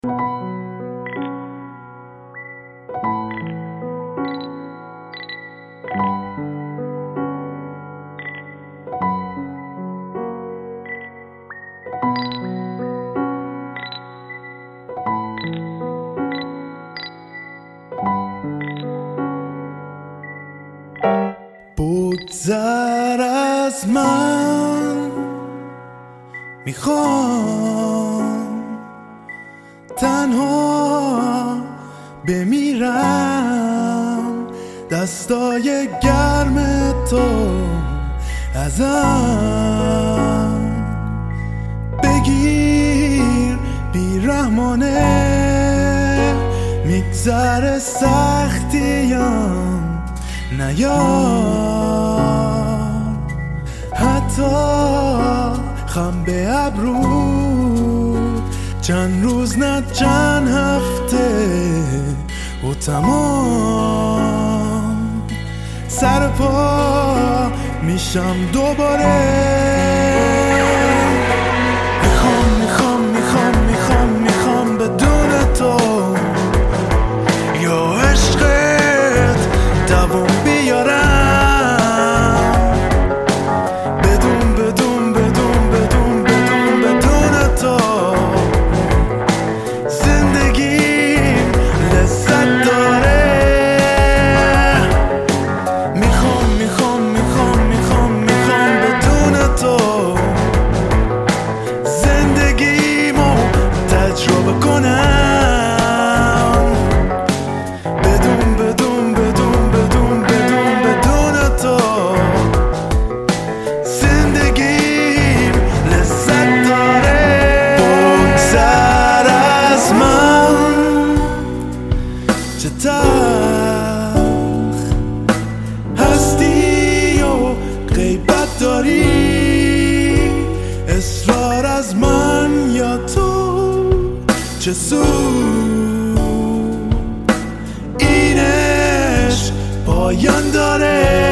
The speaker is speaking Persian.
بگذر از من، میخوام تنها بمیرم، دستای گرم تو ازم بگیر بیرحمانه، میگذره سختیم نیار، حتی خم به ابرو، چند روز نه چند هفته و تمام، سر پا میشم دوباره. میخوام بدون تو یا عشقت دوام بیارم، بدون تو زندگیم لذت داره. میخوام بدون تو زندگیمو تجربه کنم، بدون تو زندگیم لذت داره. بگذر از من، چه تلخ هستی و غیبت داری، اصرار از من یا تو چه سود، این عشق پایان داره.